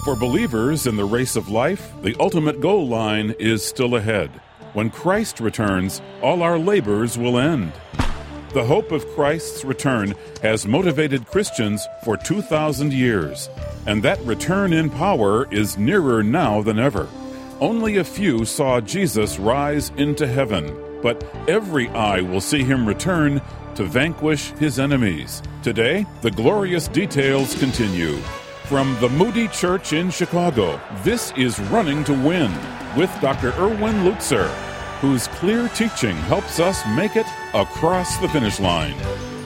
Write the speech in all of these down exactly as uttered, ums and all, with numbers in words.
For believers in the race of life, the ultimate goal line is still ahead. When Christ returns, all our labors will end. The hope of Christ's return has motivated Christians for two thousand years, and that return in power is nearer now than ever. Only a few saw Jesus rise into heaven, but every eye will see him return to vanquish his enemies. Today, the glorious details continue. From the Moody Church in Chicago, this is Running to Win with Doctor Erwin Lutzer, whose clear teaching helps us make it across the finish line.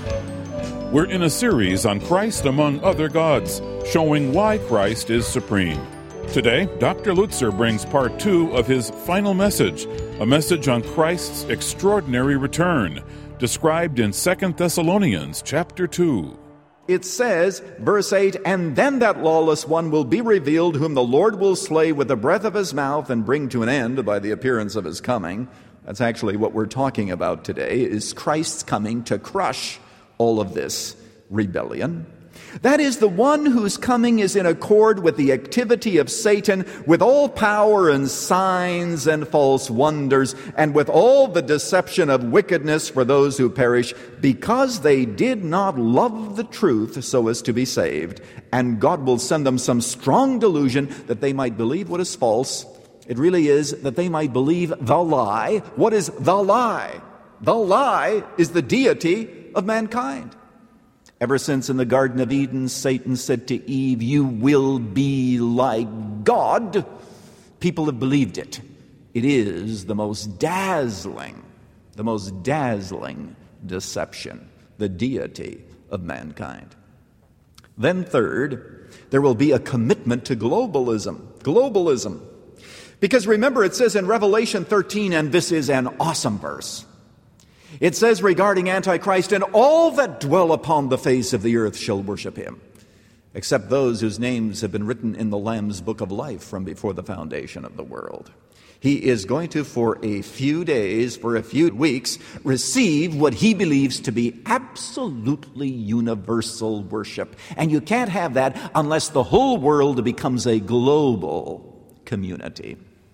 We're in a series on Christ among other gods, showing why Christ is supreme. Today, Doctor Lutzer brings part two of his final message, a message on Christ's extraordinary return, described in Second Thessalonians chapter two. It says, verse eight, "And then that lawless one will be revealed, whom the Lord will slay with the breath of his mouth and bring to an end by the appearance of his coming." That's actually what we're talking about today, is Christ's coming to crush all of this rebellion. That is, the one whose coming is in accord with the activity of Satan, with all power and signs and false wonders, and with all the deception of wickedness for those who perish, because they did not love the truth so as to be saved. And God will send them some strong delusion that they might believe what is false. It really is that they might believe the lie. What is the lie? The lie is the deity of mankind. Ever since in the Garden of Eden, Satan said to Eve, "You will be like God," people have believed it. It is the most dazzling, the most dazzling deception, the deity of mankind. Then third, there will be a commitment to globalism. Globalism. Because remember, it says in Revelation thirteen, and this is an awesome verse, it says regarding Antichrist, "And all that dwell upon the face of the earth shall worship him, except those whose names have been written in the Lamb's book of life from before the foundation of the world." He is going to, for a few days, for a few weeks, receive what he believes to be absolutely universal worship. And you can't have that unless the whole world becomes a global community.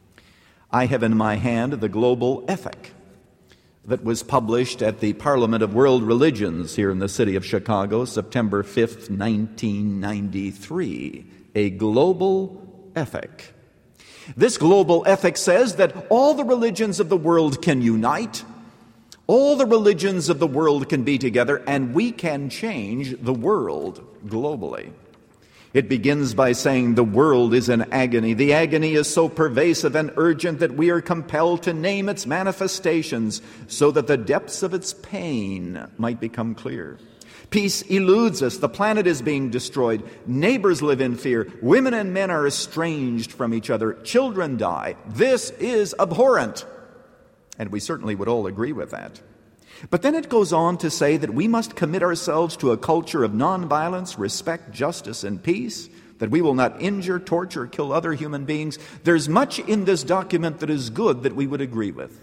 I have in my hand the Global Ethic that was published at the Parliament of World Religions here in the city of Chicago, September fifth, nineteen ninety-three. A global ethic. This global ethic says that all the religions of the world can unite, all the religions of the world can be together, and we can change the world globally. It begins by saying the world is in agony. The agony is so pervasive and urgent that we are compelled to name its manifestations so that the depths of its pain might become clear. Peace eludes us. The planet is being destroyed. Neighbors live in fear. Women and men are estranged from each other. Children die. This is abhorrent. And we certainly would all agree with that. But then it goes on to say that we must commit ourselves to a culture of nonviolence, respect, justice, and peace, that we will not injure, torture, kill other human beings. There's much in this document that is good that we would agree with.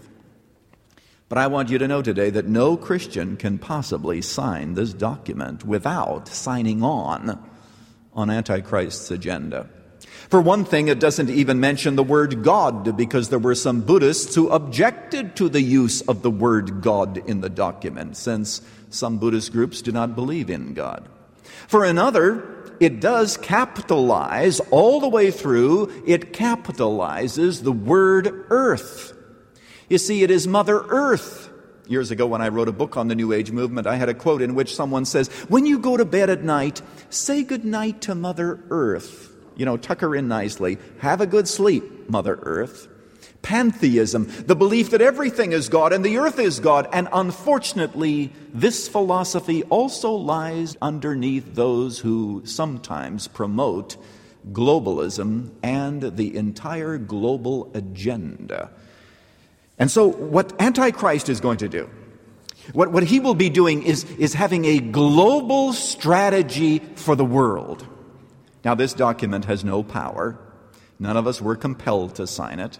But I want you to know today that no Christian can possibly sign this document without signing on on Antichrist's agenda. For one thing, it doesn't even mention the word God, because there were some Buddhists who objected to the use of the word God in the document, since some Buddhist groups do not believe in God. For another, it does capitalize all the way through. It capitalizes the word earth. You see, it is Mother Earth. Years ago when I wrote a book on the New Age movement, I had a quote in which someone says, "When you go to bed at night, say good night to Mother Earth. You know, tuck her in nicely. Have a good sleep, Mother Earth." Pantheism, the belief that everything is God and the earth is God. And unfortunately, this philosophy also lies underneath those who sometimes promote globalism and the entire global agenda. And so what Antichrist is going to do, what, what he will be doing is, is having a global strategy for the world. Now, this document has no power. None of us were compelled to sign it.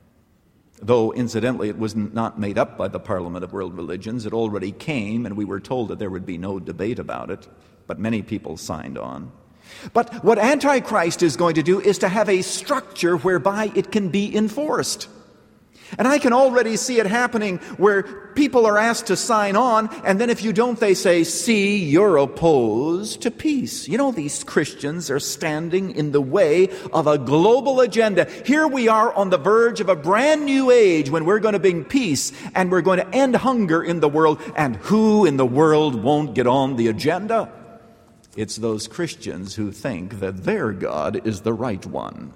Though, incidentally, it was not made up by the Parliament of World Religions. It already came, and we were told that there would be no debate about it. But many people signed on. But what Antichrist is going to do is to have a structure whereby it can be enforced. And I can already see it happening where people are asked to sign on, and then if you don't, they say, see, you're opposed to peace. You know, these Christians are standing in the way of a global agenda. Here we are on the verge of a brand new age when we're going to bring peace and we're going to end hunger in the world. And who in the world won't get on the agenda? It's those Christians who think that their God is the right one.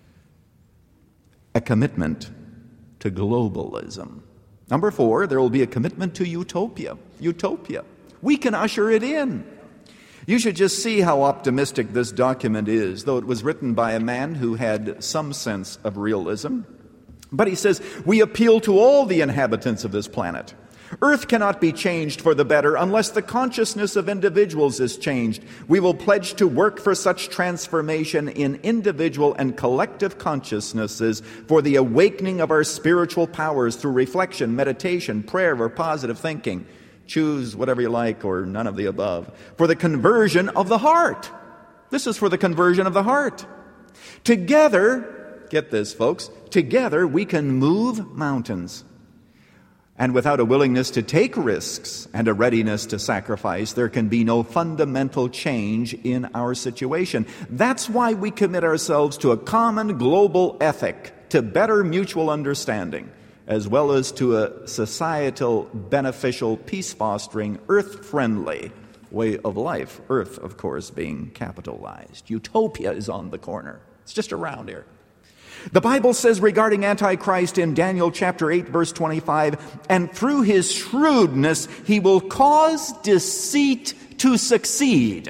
A commitment to globalism. Number four, there will be a commitment to utopia. Utopia. We can usher it in. You should just see how optimistic this document is, though it was written by a man who had some sense of realism. But he says, we appeal to all the inhabitants of this planet. Earth cannot be changed for the better unless the consciousness of individuals is changed. We will pledge to work for such transformation in individual and collective consciousnesses for the awakening of our spiritual powers through reflection, meditation, prayer, or positive thinking. Choose whatever you like or none of the above. For the conversion of the heart. This is for the conversion of the heart. Together, get this, folks, together we can move mountains. And without a willingness to take risks and a readiness to sacrifice, there can be no fundamental change in our situation. That's why we commit ourselves to a common global ethic, to better mutual understanding, as well as to a societal, beneficial, peace-fostering, earth-friendly way of life. Earth, of course, being capitalized. Utopia is on the corner. It's just around here. The Bible says regarding Antichrist in Daniel chapter eight, verse twenty-five, and through his shrewdness he will cause deceit to succeed.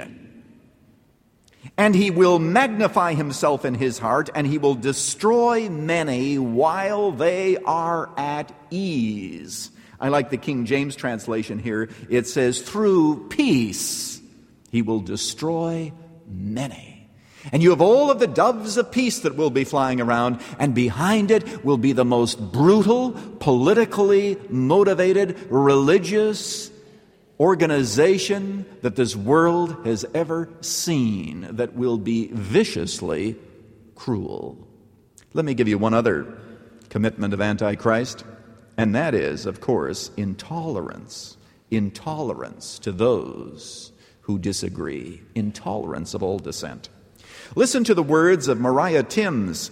And he will magnify himself in his heart, and he will destroy many while they are at ease. I like the King James translation here. It says, through peace he will destroy many. And you have all of the doves of peace that will be flying around, and behind it will be the most brutal, politically motivated, religious organization that this world has ever seen that will be viciously cruel. Let me give you one other commitment of Antichrist, and that is, of course, intolerance. Intolerance to those who disagree. Intolerance of all dissent. Listen to the words of Mariah Timms.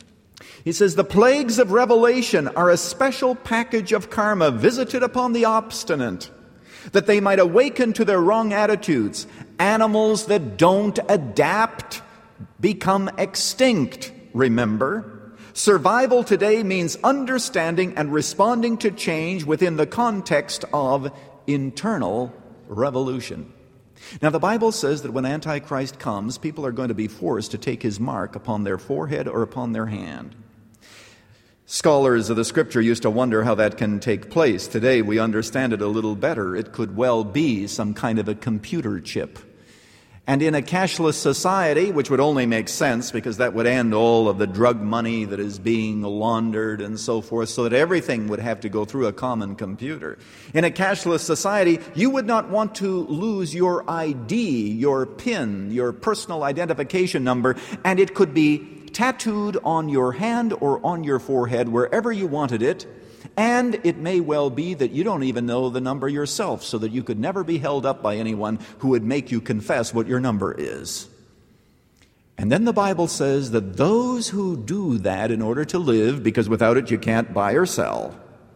He says, the plagues of revelation are a special package of karma visited upon the obstinate, that they might awaken to their wrong attitudes. Animals that don't adapt become extinct, remember. Survival today means understanding and responding to change within the context of internal revolution. Now, the Bible says that when Antichrist comes, people are going to be forced to take his mark upon their forehead or upon their hand. Scholars of the Scripture used to wonder how that can take place. Today, we understand it a little better. It could well be some kind of a computer chip. And in a cashless society, which would only make sense because that would end all of the drug money that is being laundered and so forth, so that everything would have to go through a common computer. In a cashless society, you would not want to lose your I D, your PIN, your personal identification number, and it could be tattooed on your hand or on your forehead, wherever you wanted it. And it may well be that you don't even know the number yourself, so that you could never be held up by anyone who would make you confess what your number is. And then the Bible says that those who do that in order to live, because without it you can't buy or sell,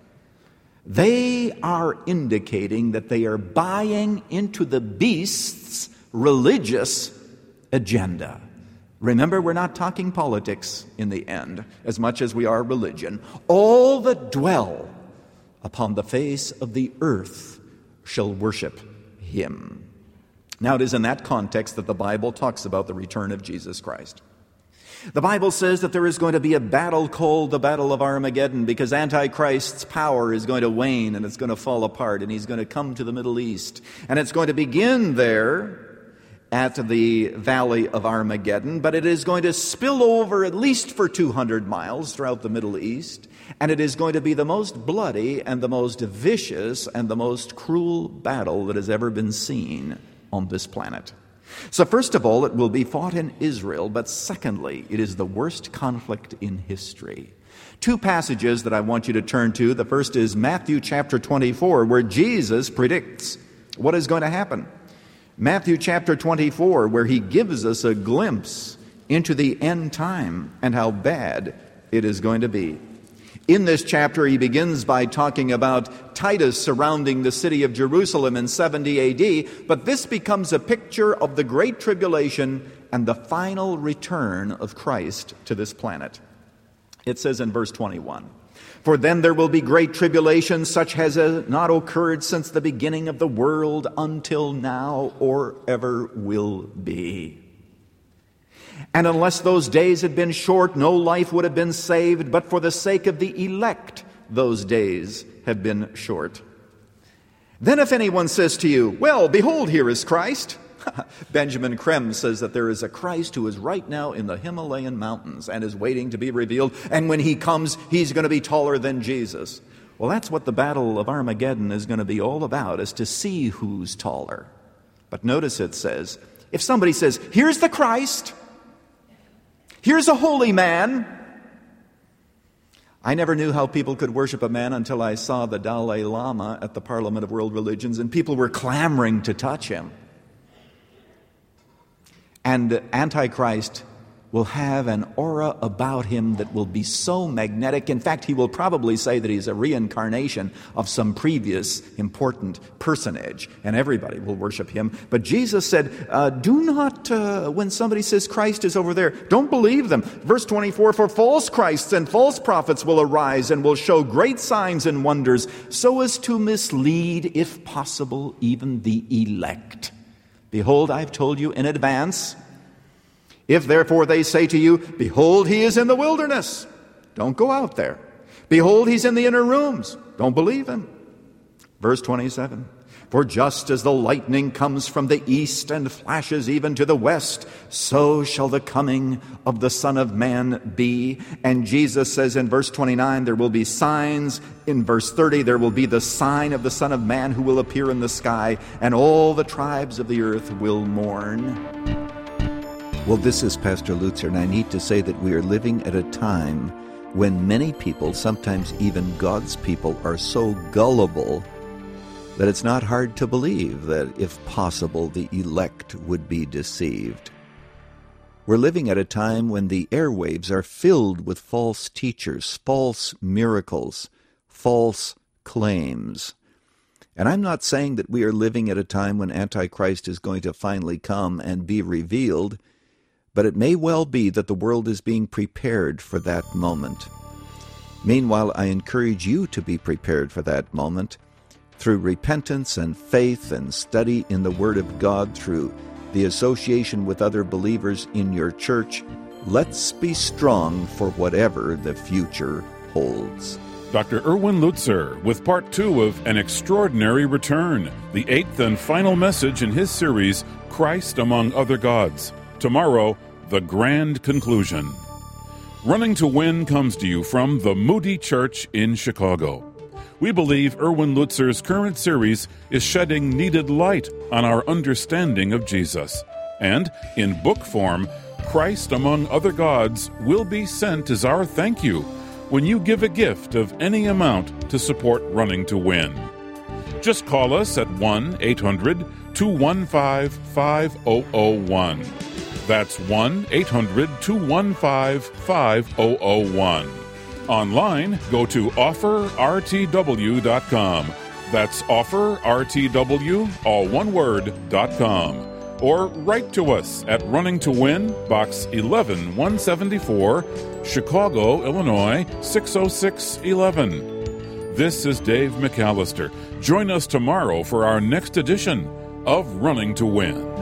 they are indicating that they are buying into the beast's religious agenda. Remember, we're not talking politics in the end, as much as we are religion. All that dwell upon the face of the earth shall worship him. Now, it is in that context that the Bible talks about the return of Jesus Christ. The Bible says that there is going to be a battle called the Battle of Armageddon, because Antichrist's power is going to wane and it's going to fall apart, and he's going to come to the Middle East. And it's going to begin there at the Valley of Armageddon, but it is going to spill over at least for two hundred miles throughout the Middle East, and it is going to be the most bloody and the most vicious and the most cruel battle that has ever been seen on this planet. So first of all, it will be fought in Israel, but secondly, it is the worst conflict in history. Two passages that I want you to turn to. The first is Matthew chapter twenty-four, where Jesus predicts what is going to happen. Matthew chapter twenty-four, where he gives us a glimpse into the end time and how bad it is going to be. In this chapter, he begins by talking about Titus surrounding the city of Jerusalem in seventy A D, but this becomes a picture of the Great Tribulation and the final return of Christ to this planet. It says in verse twenty-one, "For then there will be great tribulation, such as has not occurred since the beginning of the world until now, or ever will be. And unless those days had been short, no life would have been saved, but for the sake of the elect, those days have been short. Then if anyone says to you, 'Well, behold, here is Christ,'" Benjamin Krem says that there is a Christ who is right now in the Himalayan mountains and is waiting to be revealed, and when he comes, he's going to be taller than Jesus. Well, that's what the Battle of Armageddon is going to be all about, is to see who's taller. But notice it says, if somebody says, "Here's the Christ, here's a holy man." I never knew how people could worship a man until I saw the Dalai Lama at the Parliament of World Religions, and people were clamoring to touch him. And Antichrist will have an aura about him that will be so magnetic. In fact, he will probably say that he's a reincarnation of some previous important personage, and everybody will worship him. But Jesus said, uh, do not, uh, when somebody says Christ is over there, don't believe them. Verse twenty-four, "For false Christs and false prophets will arise and will show great signs and wonders, so as to mislead, if possible, even the elect. Behold, I've told you in advance. If therefore they say to you, 'Behold, he is in the wilderness,' don't go out there. 'Behold, he's in the inner rooms,' don't believe him." Verse twenty-seven, "For just as the lightning comes from the east and flashes even to the west, so shall the coming of the Son of Man be." And Jesus says in verse twenty-nine, there will be signs. In verse thirty, there will be the sign of the Son of Man who will appear in the sky, and all the tribes of the earth will mourn. Well, this is Pastor Lutzer, and I need to say that we are living at a time when many people, sometimes even God's people, are so gullible that it's not hard to believe that, if possible, the elect would be deceived. We're living at a time when the airwaves are filled with false teachers, false miracles, false claims. And I'm not saying that we are living at a time when Antichrist is going to finally come and be revealed, but it may well be that the world is being prepared for that moment. Meanwhile, I encourage you to be prepared for that moment through repentance and faith and study in the Word of God, through the association with other believers in your church. Let's be strong for whatever the future holds. Doctor Erwin Lutzer with part two of An Extraordinary Return, the eighth and final message in his series, Christ Among Other Gods. Tomorrow, the grand conclusion. Running to Win comes to you from the Moody Church in Chicago. We believe Erwin Lutzer's current series is shedding needed light on our understanding of Jesus. And, in book form, Christ Among Other Gods will be sent as our thank you when you give a gift of any amount to support Running to Win. Just call us at one eight hundred two one five five zero zero one. That's one eight hundred two one five five zero zero one. Online, go to offer r t w dot com. That's offer r t w, all one word, dot com. Or write to us at Running to Win, Box eleven one seventy-four, Chicago, Illinois, six oh six one one. This is Dave McAllister. Join us tomorrow for our next edition of Running to Win.